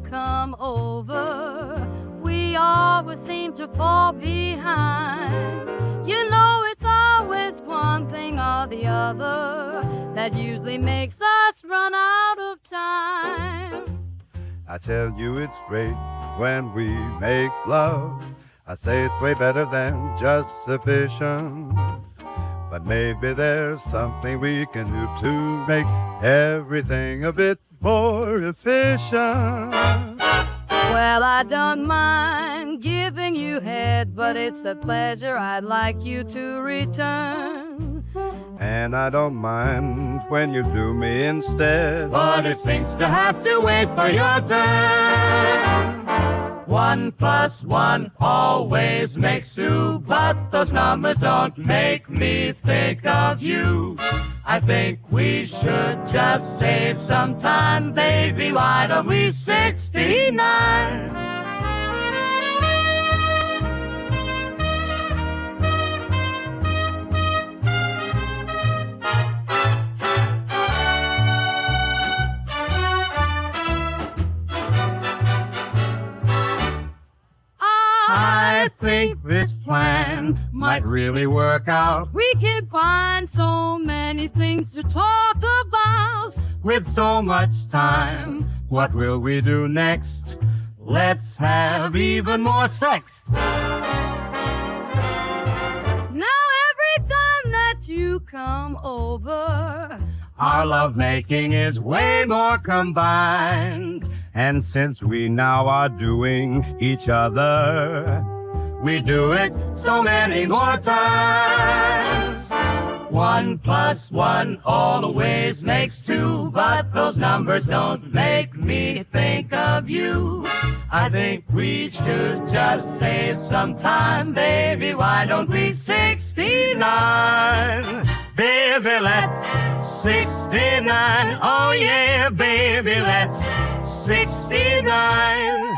come over, we always seem to fall behind. You know it's always one thing or the other that usually makes us run out of time. I tell you it's great when we make love. I say it's way better than just sufficient. But maybe there's something we can do to make everything a bit more efficient. Well, I don't mind giving you head, but it's a pleasure I'd like you to return. And I don't mind when you do me instead, but it stinks to have to wait for your turn. 1 + 1 always makes 2, but those numbers don't make me think of you. I think we should just save some time, baby. Why don't we 69? I think this plan might really work out. We can find so many things to talk about. With so much time, what will we do next? Let's have even more sex. Now every time that you come over, our lovemaking is way more combined. and since we now are doing each other, we do it so many more times. 1 + 1 always makes 2, but those numbers don't make me think of you. I think we should just save some time, baby. Why don't we 69? Baby, let's 69. Oh yeah, baby, let's 69.